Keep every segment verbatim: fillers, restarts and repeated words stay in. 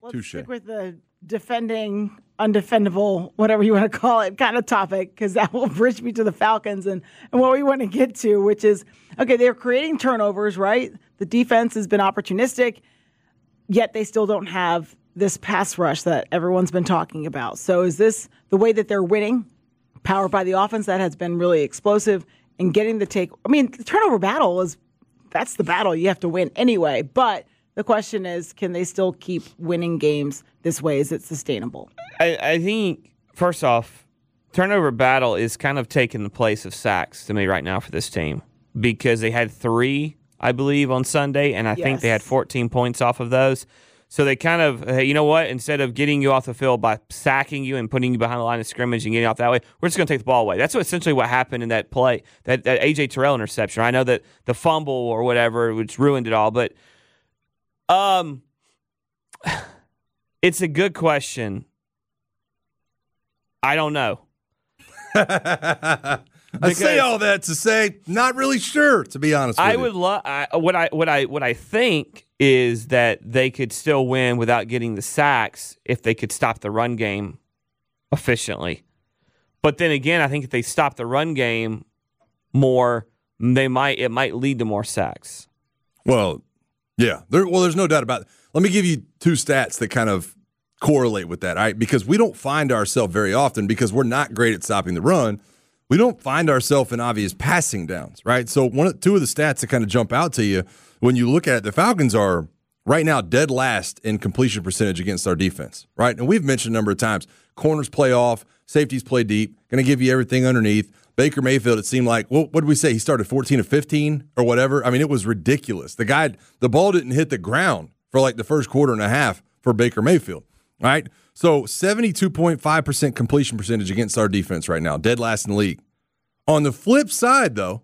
Let's Touche. stick with the defending, undefendable, whatever you want to call it, kind of topic, because that will bridge me to the Falcons and, and what we want to get to, which is, okay, they're creating turnovers, right? The defense has been opportunistic, yet they still don't have this pass rush that everyone's been talking about. So is this the way that they're winning, powered by the offense that has been really explosive and getting the take? I mean, the turnover battle is, that's the battle you have to win anyway, but the question is, can they still keep winning games this way? Is it sustainable? I, I think, first off, turnover battle is kind of taking the place of sacks to me right now for this team because they had three, I believe, on Sunday, and I yes. think they had fourteen points off of those. So they kind of, hey, you know what? Instead of getting you off the field by sacking you and putting you behind the line of scrimmage and getting off that way, we're just going to take the ball away. That's what essentially what happened in that play, that, that A J Terrell interception. I know that the fumble or whatever, which ruined it all, but um, it's a good question. I don't know. I say all that to say, not really sure, to be honest with I you. would love what I what I what I think is that they could still win without getting the sacks if they could stop the run game efficiently. But then again, I think if they stop the run game more, they might it might lead to more sacks. Well, yeah. There, well, there's no doubt about it. Let me give you two stats that kind of correlate with that, all right? Because we don't find ourselves very often, because we're not great at stopping the run, we don't find ourselves in obvious passing downs, right? So one, two of the stats that kind of jump out to you when you look at it, the Falcons are right now dead last in completion percentage against our defense, right? And we've mentioned a number of times, corners play off, safeties play deep, going to give you everything underneath. Baker Mayfield, it seemed like, well, what did we say? He started fourteen of fifteen or whatever. I mean, it was ridiculous. The guy, the ball didn't hit the ground for like the first quarter and a half for Baker Mayfield, right? So seventy-two point five percent completion percentage against our defense right now, dead last in the league. On the flip side, though,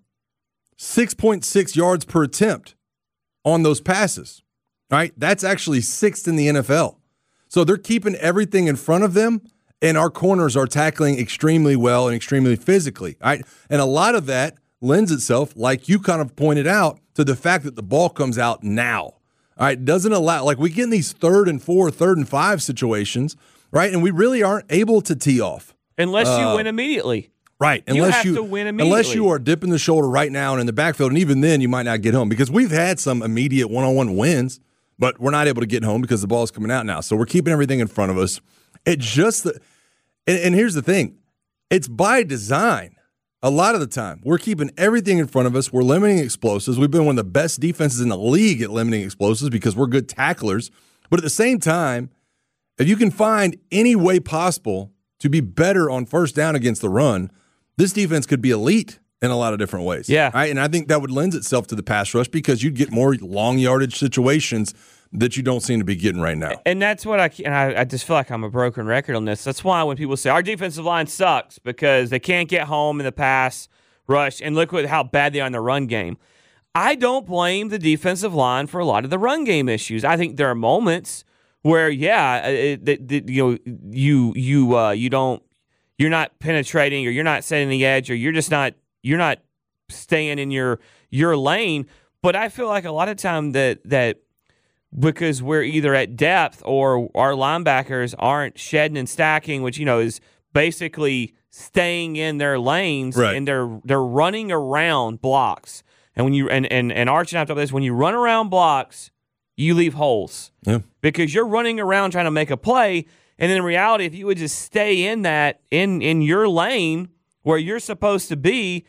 six point six yards per attempt on those passes, right? That's actually sixth in the N F L. So they're keeping everything in front of them, and our corners are tackling extremely well and extremely physically, right? And a lot of that lends itself, like you kind of pointed out, to the fact that the ball comes out now, all right? Doesn't allow, like we get in these third and four, third and five situations, right? And we really aren't able to tee off. Unless you Uh, win immediately. Right, You unless have you, to win immediately. unless you are dipping the shoulder right now and in the backfield, and even then you might not get home, because we've had some immediate one-on-one wins, but we're not able to get home because the ball is coming out now. So we're keeping everything in front of us. It just, and, and here's the thing, it's by design. A lot of the time, we're keeping everything in front of us. We're limiting explosives. We've been one of the best defenses in the league at limiting explosives because we're good tacklers. But at the same time, if you can find any way possible to be better on first down against the run, this defense could be elite in a lot of different ways. Yeah. Right? And I think that would lend itself to the pass rush because you'd get more long yardage situations that you don't seem to be getting right now. And that's what I, and I, I just feel like I'm a broken record on this. That's why when people say our defensive line sucks because they can't get home in the pass rush, and look at how bad they are in the run game. I don't blame the defensive line for a lot of the run game issues. I think there are moments where, yeah, it, it, it, you know, you you uh, you don't, you're not penetrating, or you're not setting the edge, or you're just not you're not staying in your your lane. But I feel like a lot of time that that. because we're either at depth or our linebackers aren't shedding and stacking, which, you know, is basically staying in their lanes, right. and they're they're running around blocks. And when you and and, and Arch and I talked about this, when you run around blocks, you leave holes. Yeah. Because you're running around trying to make a play, and in reality, if you would just stay in that in in your lane where you're supposed to be,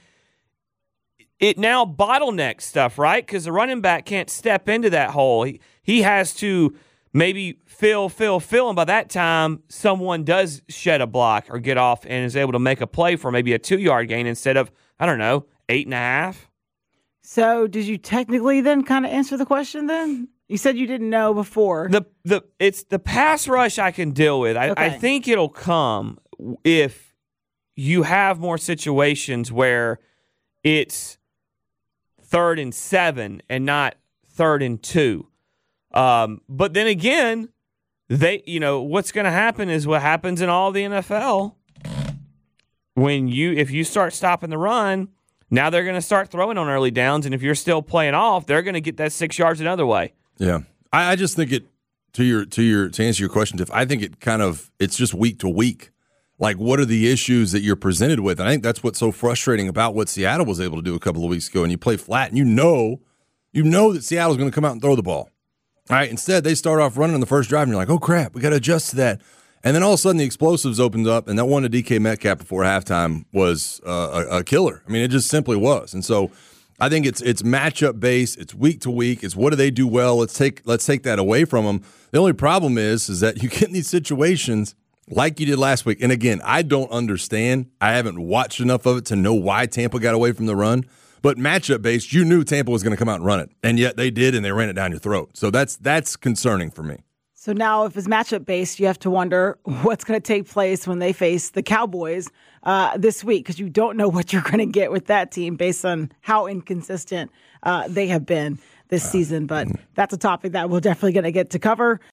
it now bottlenecks stuff, right? Because the running back can't step into that hole. He, he has to maybe fill, fill, fill, and by that time, someone does shed a block or get off and is able to make a play for maybe a two-yard gain instead of, I don't know, eight and a half. So did you technically then kind of answer the question then? You said you didn't know before. The the It's the pass rush I can deal with. I, okay. I think it'll come if you have more situations where it's third and seven and not third and two. Um, but then again, they you know what's going to happen is what happens in all the N F L. When you if you start stopping the run, now they're going to start throwing on early downs, and if you're still playing off, they're going to get that six yards another way. Yeah, I, I just think it to your to your to answer your question, Tiff, I think it kind of it's just week to week. Like, what are the issues that you're presented with? And I think that's what's so frustrating about what Seattle was able to do a couple of weeks ago. And you play flat, and you know, you know that Seattle's going to come out and throw the ball. All right. Instead, they start off running on the first drive, and you're like, oh crap, we got to adjust to that. And then all of a sudden, the explosives opened up, and that one to D K Metcalf before halftime was uh, a, a killer. I mean, it just simply was. And so, I think it's it's matchup based. It's week to week. It's what do they do well? Let's take let's take that away from them. The only problem is is that you get in these situations like you did last week. And again, I don't understand. I haven't watched enough of it to know why Tampa got away from the run. But matchup based, you knew Tampa was going to come out and run it, and yet they did, and they ran it down your throat. So that's that's concerning for me. So now, if it's matchup based, you have to wonder what's going to take place when they face the Cowboys uh, this week, because you don't know what you're going to get with that team based on how inconsistent uh, they have been this season. But that's a topic that we're definitely going to get to cover.